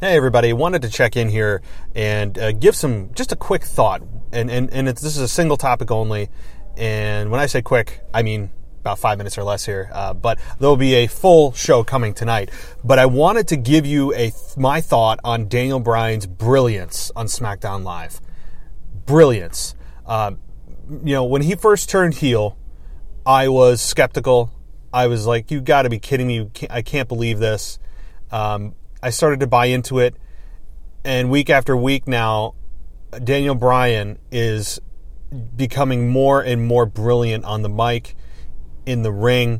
Hey everybody, wanted to check in here and give just a quick thought, and this is a single topic only, and when I say quick, I mean about 5 minutes or less here, but there'll be a full show coming tonight. But I wanted to give you my thought on Daniel Bryan's brilliance on SmackDown Live. Brilliance. When he first turned heel, I was skeptical. I was like, you got to be kidding me. I can't believe this. I started to buy into it, and week after week now, Daniel Bryan is becoming more and more brilliant on the mic, in the ring,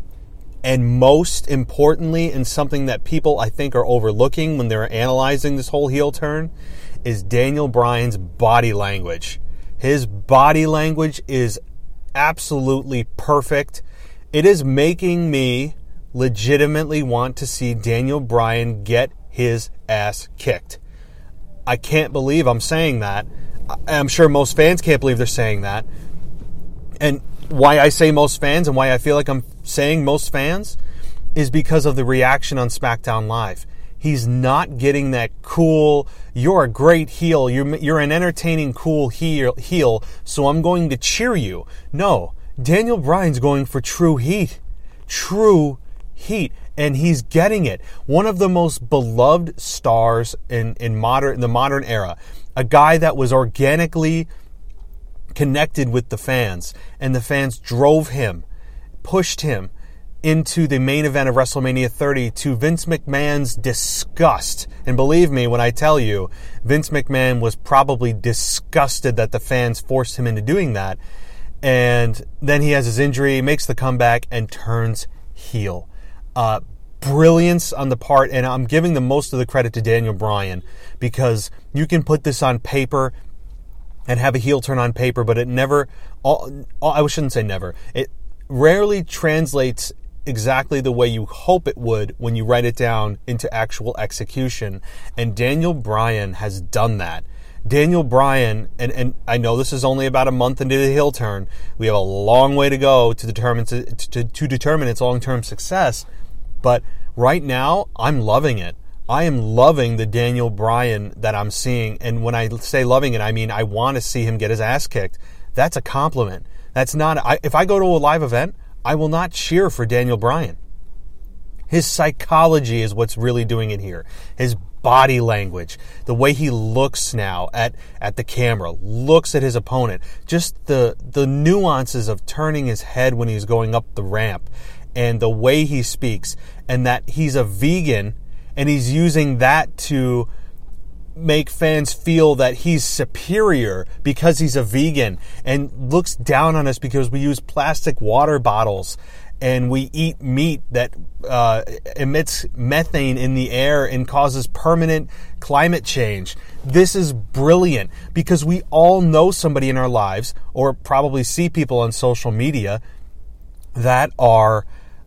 and most importantly, and something that people I think are overlooking when they're analyzing this whole heel turn, is Daniel Bryan's body language. His body language is absolutely perfect. It is making me legitimately want to see Daniel Bryan get his ass kicked. I can't believe I'm saying that. I'm sure most fans can't believe they're saying that. And why I say most fans and why I feel like I'm saying most fans is because of the reaction on SmackDown Live. He's not getting that cool, you're a great heel, you're an entertaining, cool heel, so I'm going to cheer you. No, Daniel Bryan's going for true heat. True heat, and he's getting it. One of the most beloved stars in the modern era, a guy that was organically connected with the fans, and the fans drove him, pushed him into the main event of WrestleMania 30 to Vince McMahon's disgust. And believe me when I tell you, Vince McMahon was probably disgusted that the fans forced him into doing that. And then he has his injury, makes the comeback, and turns heel. Brilliance on the part, and I'm giving the most of the credit to Daniel Bryan, because you can put this on paper and have a heel turn on paper, but it never, I shouldn't say never, it rarely translates exactly the way you hope it would when you write it down into actual execution, and Daniel Bryan has done that. Daniel Bryan, and I know this is only about a month into the heel turn. We have a long way to go to determine its long-term success. But right now, I'm loving it. I am loving the Daniel Bryan that I'm seeing. And when I say loving it, I mean I want to see him get his ass kicked. That's a compliment. That's not. If I go to a live event, I will not cheer for Daniel Bryan. His psychology is what's really doing it here. His body language, the way he looks now at the camera, looks at his opponent, just the nuances of turning his head when he's going up the ramp, and the way he speaks, and that he's a vegan, and he's using that to make fans feel that he's superior because he's a vegan, and looks down on us because we use plastic water bottles and we eat meat that emits methane in the air and causes permanent climate change. This is brilliant, because we all know somebody in our lives, or probably see people on social media, that are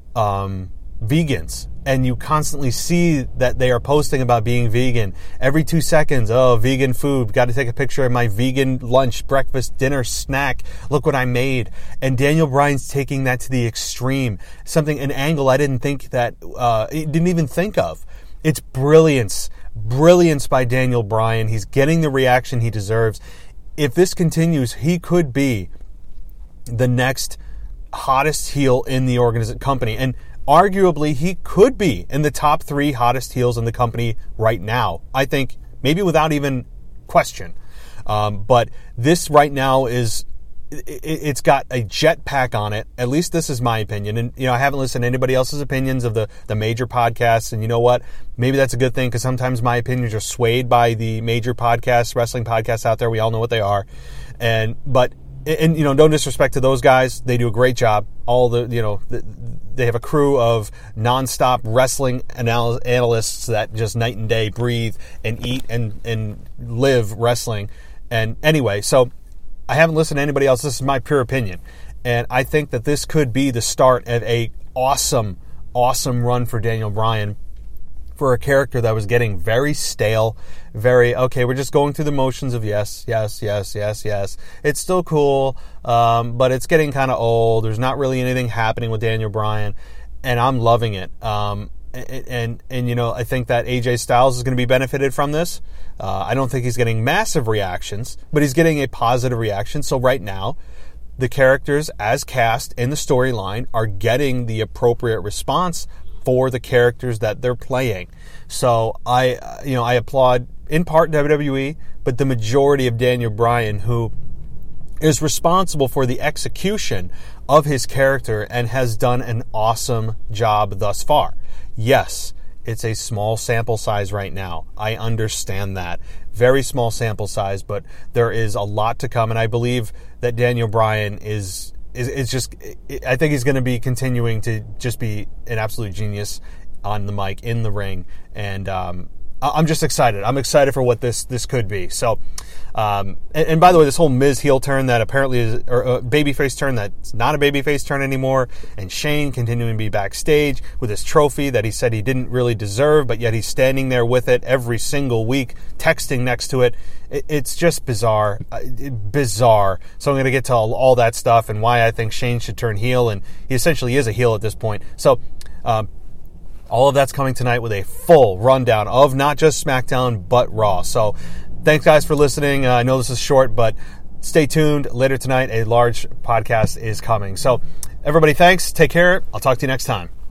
vegans. And you constantly see that they are posting about being vegan. Every 2 seconds, vegan food. Got to take a picture of my vegan lunch, breakfast, dinner, snack. Look what I made. And Daniel Bryan's taking that to the extreme. An angle I didn't think didn't even think of. It's brilliance. Brilliance by Daniel Bryan. He's getting the reaction he deserves. If this continues, he could be the next hottest heel in the company. And arguably, he could be in the top 3 hottest heels in the company right now. I think maybe without even question. But this right now it's got a jetpack on it. At least this is my opinion. And, I haven't listened to anybody else's opinions of the major podcasts. And you know what? Maybe that's a good thing, because sometimes my opinions are swayed by the major podcasts, wrestling podcasts out there. We all know what they are. But no disrespect to those guys. They do a great job. They have a crew of nonstop wrestling analysts that just night and day breathe and eat and live wrestling. And anyway, so I haven't listened to anybody else. This is my pure opinion. And I think that this could be the start of a awesome run for Daniel Bryan, for a character that was getting very stale, we're just going through the motions of yes. It's still cool, but it's getting kind of old. There's not really anything happening with Daniel Bryan, and I'm loving it. I think that AJ Styles is going to be benefited from this. I don't think he's getting massive reactions, but he's getting a positive reaction. So right now, the characters as cast in the storyline are getting the appropriate response for the characters that they're playing. So I applaud in part WWE, but the majority of Daniel Bryan, who is responsible for the execution of his character and has done an awesome job thus far. Yes, it's a small sample size right now. I understand that. Very small sample size, but there is a lot to come, and I believe that Daniel Bryan is just, I think he's going to be continuing to just be an absolute genius on the mic, in the ring, and I'm just excited. I'm excited for what this could be. So, and by the way, this whole Miz heel turn that apparently is, or a babyface turn that's not a babyface turn anymore, and Shane continuing to be backstage with his trophy that he said he didn't really deserve, but yet he's standing there with it every single week, texting next to it. It's just bizarre. Bizarre. So I'm going to get to all that stuff and why I think Shane should turn heel, and he essentially is a heel at this point. So, all of that's coming tonight with a full rundown of not just SmackDown, but Raw. So thanks, guys, for listening. I know this is short, but stay tuned. Later tonight, a large podcast is coming. So everybody, thanks. Take care. I'll talk to you next time.